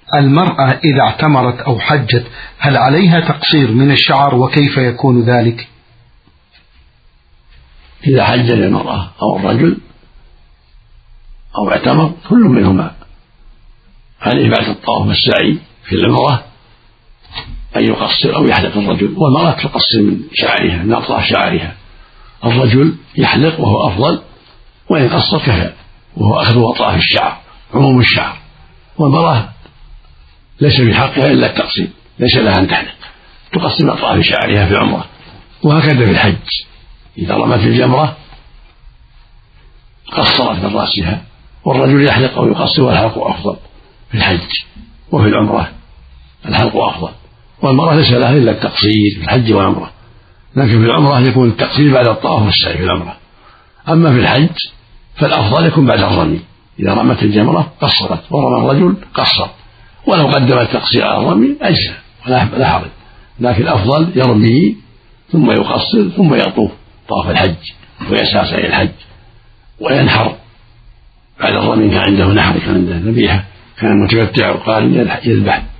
المرأة إذا اعتمرت أو حجت هل عليها تقصير من الشعر وكيف يكون ذلك؟ إذا حج المرأة أو الرجل أو اعتمر كل منهما عليه بعد الطواف والسعي في العمرة أن يقصر أو يحلق الرجل، والمرأة تقصر من شعرها من أطراف شعرها. الرجل يحلق وهو أفضل، وإن قصر كفى وهو أخذ أطراف الشعر عموم الشعر. والمرأة ليس بحقها إلا التقصير، ليس لها أن تحلق، تقصر أطراف شعرها في العمرة. وهكذا في الحج إذا رمت الجمرة قصرت من رأسها، والرجل يحلق أو يقصر، والحلق أفضل في الحج. وفي العمرة الحلق أفضل، والمرأة ليس لها إلا التقصير في الحج والعمرة، لكن في العمرة يكون التقصير بعد الطواف والسعي في العمرة. أما في الحج فالأفضل يكون بعد الرمي، إذا رمت الجمرة قصرت ورمى الرجل قصر، ولو قدم التقصير على الرمي أجزى ولا حرج، لكن الأفضل يرمي ثم يقصر ثم يطوف طواف الحج ويسعى سعي الحج وينحر بعد الرمي. كان عنده نحر، كان عنده ذبيحة، كان متمتع وقال يذبح